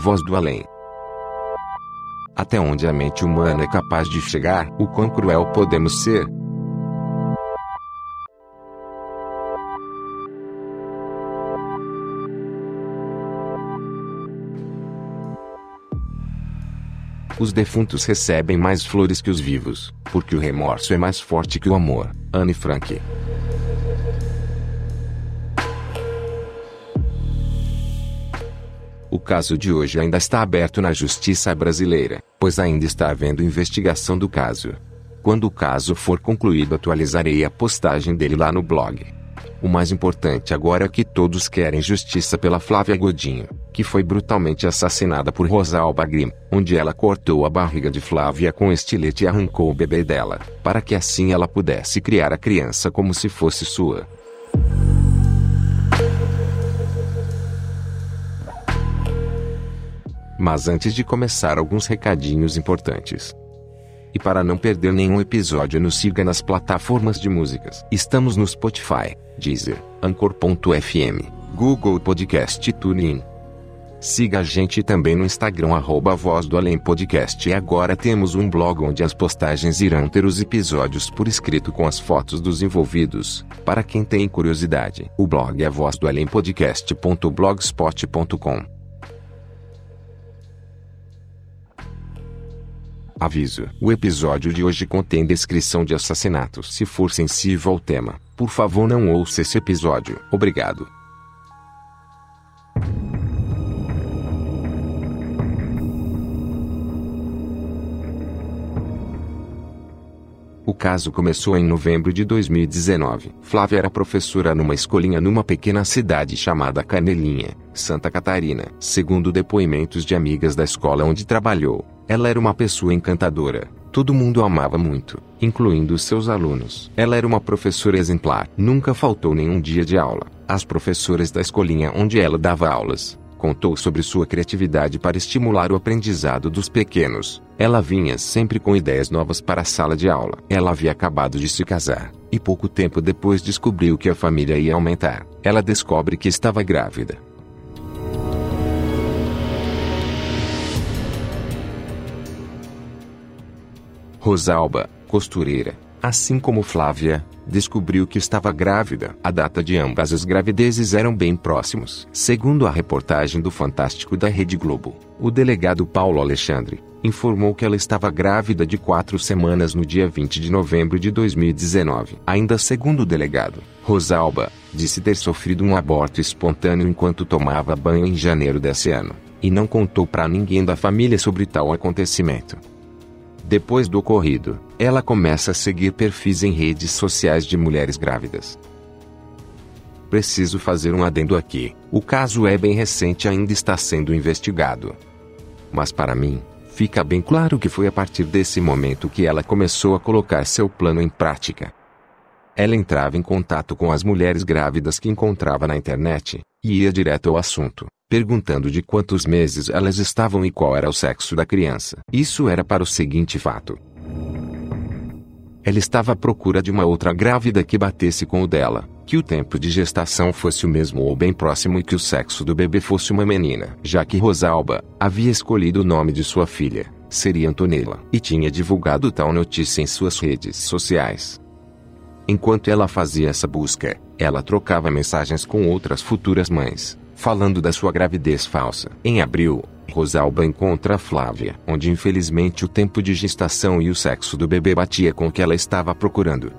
Voz do além. Até onde a mente humana é capaz de chegar, o quão cruel podemos ser. Os defuntos recebem mais flores que os vivos, porque o remorso é mais forte que o amor. Anne Frank. O caso de hoje ainda está aberto na justiça brasileira, pois ainda está havendo investigação do caso. Quando o caso for concluído, atualizarei a postagem dele lá no blog. O mais importante agora é que todos querem justiça pela Flávia Godinho, que foi brutalmente assassinada por Rosalba Grimm, onde ela cortou a barriga de Flávia com estilete e arrancou o bebê dela, para que assim ela pudesse criar a criança como se fosse sua. Mas antes de começar, alguns recadinhos importantes. E para não perder nenhum episódio, nos siga nas plataformas de músicas. Estamos no Spotify, Deezer, Anchor.fm, Google Podcast e TuneIn. Siga a gente também no Instagram, @Voz do Além Podcast. E agora temos um blog onde as postagens irão ter os episódios por escrito com as fotos dos envolvidos, para quem tem curiosidade. O blog é vozdoalempodcast.blogspot.com. Aviso: o episódio de hoje contém descrição de assassinatos. Se for sensível ao tema, por favor não ouça esse episódio. Obrigado. O caso começou em novembro de 2019. Flávia era professora numa escolinha numa pequena cidade chamada Canelinha, Santa Catarina. Segundo depoimentos de amigas da escola onde trabalhou, ela era uma pessoa encantadora. Todo mundo a amava muito, incluindo seus alunos. Ela era uma professora exemplar. Nunca faltou nenhum dia de aula. As professoras da escolinha onde ela dava aulas contou sobre sua criatividade para estimular o aprendizado dos pequenos. Ela vinha sempre com ideias novas para a sala de aula. Ela havia acabado de se casar, e pouco tempo depois descobriu que a família ia aumentar. Ela descobre que estava grávida. Rosalba, costureira, assim como Flávia, descobriu que estava grávida. A data de ambas as gravidezes eram bem próximos. Segundo a reportagem do Fantástico da Rede Globo, o delegado Paulo Alexandre informou que ela estava grávida de 4 semanas no dia 20 de novembro de 2019. Ainda segundo o delegado, Rosalba disse ter sofrido um aborto espontâneo enquanto tomava banho em janeiro desse ano, e não contou para ninguém da família sobre tal acontecimento. Depois do ocorrido, ela começa a seguir perfis em redes sociais de mulheres grávidas. Preciso fazer um adendo aqui: o caso é bem recente e ainda está sendo investigado. Mas para mim, fica bem claro que foi a partir desse momento que ela começou a colocar seu plano em prática. Ela entrava em contato com as mulheres grávidas que encontrava na internet, e ia direto ao assunto, perguntando de quantos meses elas estavam e qual era o sexo da criança. Isso era para o seguinte fato: ela estava à procura de uma outra grávida que batesse com o dela, que o tempo de gestação fosse o mesmo ou bem próximo e que o sexo do bebê fosse uma menina. Já que Rosalba havia escolhido o nome de sua filha, seria Antonella, e tinha divulgado tal notícia em suas redes sociais. Enquanto ela fazia essa busca, ela trocava mensagens com outras futuras mães, falando da sua gravidez falsa. Em abril, Rosalba encontra Flávia, onde infelizmente o tempo de gestação e o sexo do bebê batia com o que ela estava procurando.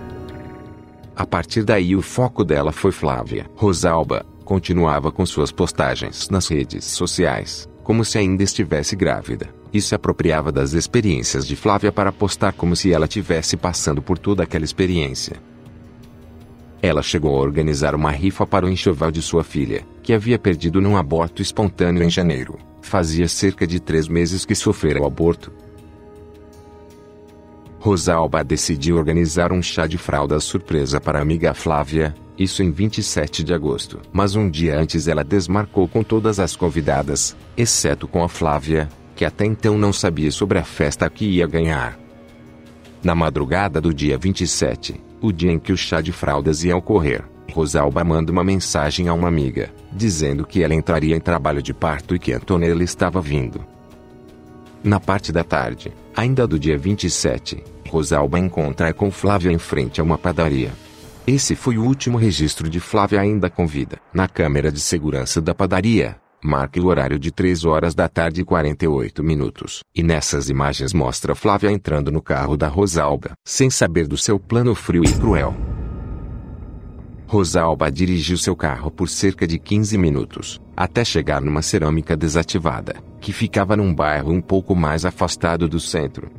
A partir daí o foco dela foi Flávia. Rosalba continuava com suas postagens nas redes sociais, como se ainda estivesse grávida, e se apropriava das experiências de Flávia para postar como se ela tivesse passando por toda aquela experiência. Ela chegou a organizar uma rifa para o enxoval de sua filha, que havia perdido num aborto espontâneo em janeiro. Fazia cerca de 3 meses que sofrera o aborto. Rosalba decidiu organizar um chá de fralda surpresa para a amiga Flávia, isso em 27 de agosto. Mas um dia antes ela desmarcou com todas as convidadas, exceto com a Flávia, que até então não sabia sobre a festa que ia ganhar. Na madrugada do dia 27, o dia em que o chá de fraldas ia ocorrer, Rosalba manda uma mensagem a uma amiga, dizendo que ela entraria em trabalho de parto e que Antonella estava vindo. Na parte da tarde, ainda do dia 27, Rosalba encontra com Flávia em frente a uma padaria. Esse foi o último registro de Flávia ainda com vida. Na câmera de segurança da padaria, marca o horário de 3 horas da tarde e 48 minutos. E nessas imagens mostra Flávia entrando no carro da Rosalba, sem saber do seu plano frio e cruel. Rosalba dirigiu seu carro por cerca de 15 minutos, até chegar numa cerâmica desativada, que ficava num bairro um pouco mais afastado do centro.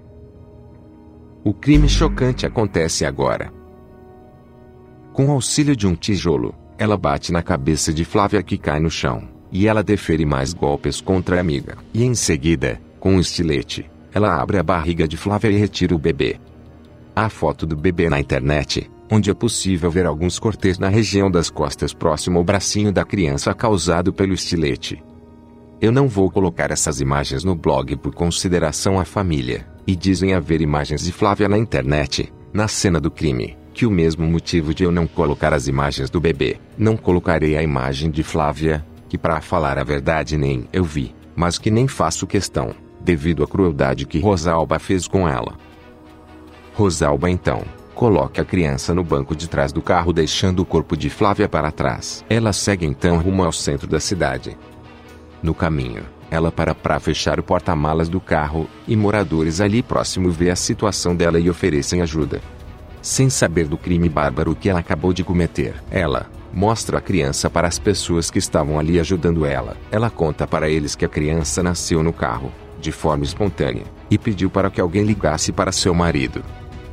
O crime chocante acontece agora. Com o auxílio de um tijolo, ela bate na cabeça de Flávia que cai no chão, e ela defere mais golpes contra a amiga. E em seguida, com um estilete, ela abre a barriga de Flávia e retira o bebê. Há foto do bebê na internet, onde é possível ver alguns cortes na região das costas próximo ao bracinho da criança causado pelo estilete. Eu não vou colocar essas imagens no blog por consideração à família, e dizem haver imagens de Flávia na internet, na cena do crime, que o mesmo motivo de eu não colocar as imagens do bebê, não colocarei a imagem de Flávia, que para falar a verdade nem eu vi, mas que nem faço questão, devido à crueldade que Rosalba fez com ela. Rosalba então coloca a criança no banco de trás do carro deixando o corpo de Flávia para trás. Ela segue então rumo ao centro da cidade. No caminho, ela para fechar o porta-malas do carro, e moradores ali próximo vê a situação dela e oferecem ajuda. Sem saber do crime bárbaro que ela acabou de cometer, ela mostra a criança para as pessoas que estavam ali ajudando ela. Ela conta para eles que a criança nasceu no carro, de forma espontânea, e pediu para que alguém ligasse para seu marido.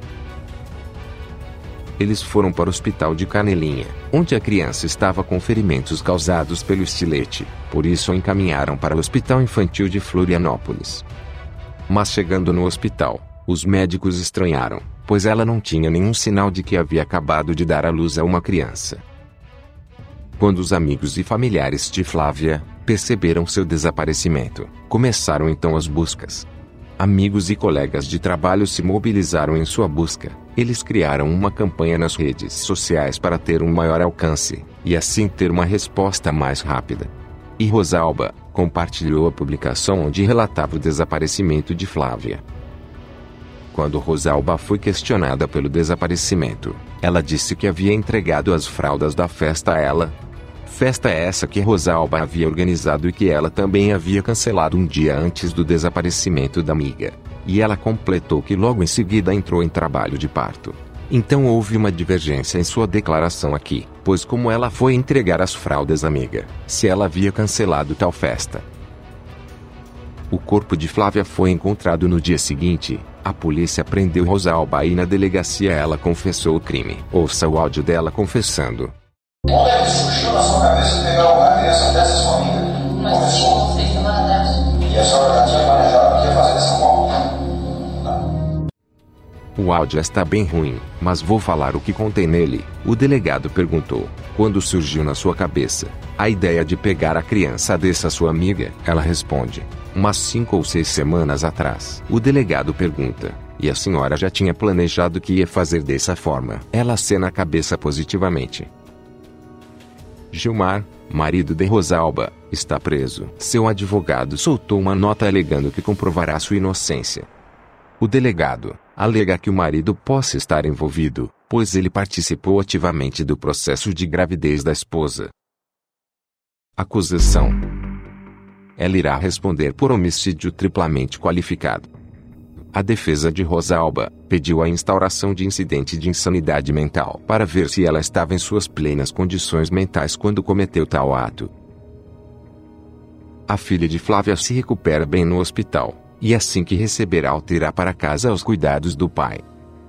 Eles foram para o hospital de Canelinha, onde a criança estava com ferimentos causados pelo estilete, por isso a encaminharam para o Hospital Infantil de Florianópolis. Mas chegando no hospital, os médicos estranharam, pois ela não tinha nenhum sinal de que havia acabado de dar à luz a uma criança. Quando os amigos e familiares de Flávia perceberam seu desaparecimento, começaram então as buscas. Amigos e colegas de trabalho se mobilizaram em sua busca. Eles criaram uma campanha nas redes sociais para ter um maior alcance, e assim ter uma resposta mais rápida. E Rosalba compartilhou a publicação onde relatava o desaparecimento de Flávia. Quando Rosalba foi questionada pelo desaparecimento, ela disse que havia entregado as fraldas da festa a ela. Festa essa que Rosalba havia organizado e que ela também havia cancelado um dia antes do desaparecimento da amiga. E ela completou que logo em seguida entrou em trabalho de parto. Então houve uma divergência em sua declaração aqui, pois como ela foi entregar as fraldas à amiga, se ela havia cancelado tal festa. O corpo de Flávia foi encontrado no dia seguinte. A polícia prendeu Rosalba e na delegacia ela confessou o crime. Ouça o áudio dela confessando. Como é que surgiu na sua cabeça pegar uma criança dessa sua amiga? Mas tinha conceito lá atrás. E a senhora já tinha planejado o que ia fazer dessa forma? O áudio está bem ruim, mas vou falar o que contém nele. O delegado perguntou, quando surgiu na sua cabeça a ideia de pegar a criança dessa sua amiga? Ela responde, umas 5 ou 6 semanas atrás. O delegado pergunta, e a senhora já tinha planejado que ia fazer dessa forma? Ela acena a cabeça positivamente. Gilmar, marido de Rosalba, está preso. Seu advogado soltou uma nota alegando que comprovará sua inocência. O delegado alega que o marido possa estar envolvido, pois ele participou ativamente do processo de gravidez da esposa. Acusação. Ela irá responder por homicídio triplamente qualificado. A defesa de Rosalba pediu a instauração de incidente de insanidade mental para ver se ela estava em suas plenas condições mentais quando cometeu tal ato. A filha de Flávia se recupera bem no hospital, e assim que receberá irá para casa aos cuidados do pai.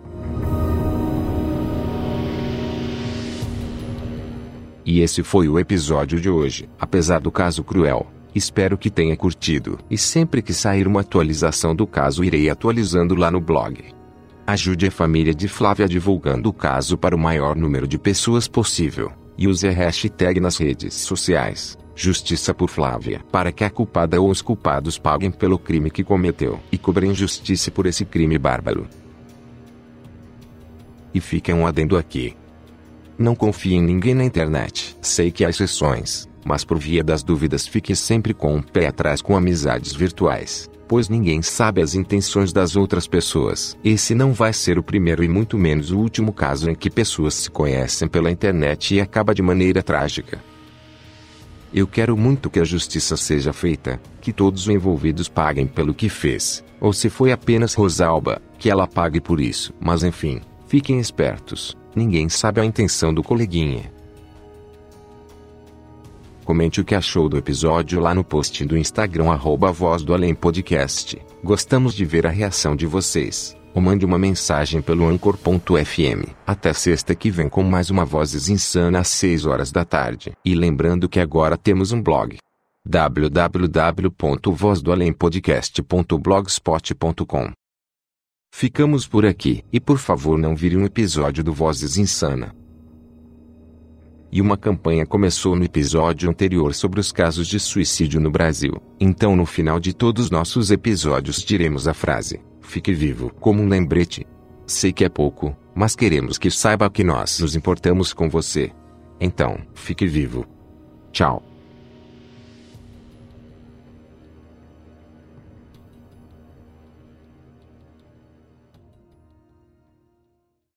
E esse foi o episódio de hoje. Apesar do caso cruel, espero que tenha curtido. E sempre que sair uma atualização do caso irei atualizando lá no blog. Ajude a família de Flávia divulgando o caso para o maior número de pessoas possível. E use a hashtag nas redes sociais, Justiça por Flávia, para que a culpada ou os culpados paguem pelo crime que cometeu e cobrem justiça por esse crime bárbaro. E fica um adendo aqui. Não confie em ninguém na internet. Sei que há exceções, mas por via das dúvidas fique sempre com um pé atrás com amizades virtuais, pois ninguém sabe as intenções das outras pessoas. Esse não vai ser o primeiro e muito menos o último caso em que pessoas se conhecem pela internet e acaba de maneira trágica. Eu quero muito que a justiça seja feita, que todos os envolvidos paguem pelo que fez, ou se foi apenas Rosalba, que ela pague por isso. Mas enfim, fiquem espertos, ninguém sabe a intenção do coleguinha. Comente o que achou do episódio lá no post do Instagram @Voz do Além Podcast. Gostamos de ver a reação de vocês. Ou mande uma mensagem pelo Anchor.fm. Até sexta que vem com mais uma Vozes Insana às 6 horas da tarde. E lembrando que agora temos um blog. www.vozdoalempodcast.blogspot.com. Ficamos por aqui. E por favor não vire um episódio do Vozes Insana. E uma campanha começou no episódio anterior sobre os casos de suicídio no Brasil. Então no final de todos os nossos episódios diremos a frase: fique vivo, como um lembrete. Sei que é pouco, mas queremos que saiba que nós nos importamos com você. Então, fique vivo. Tchau.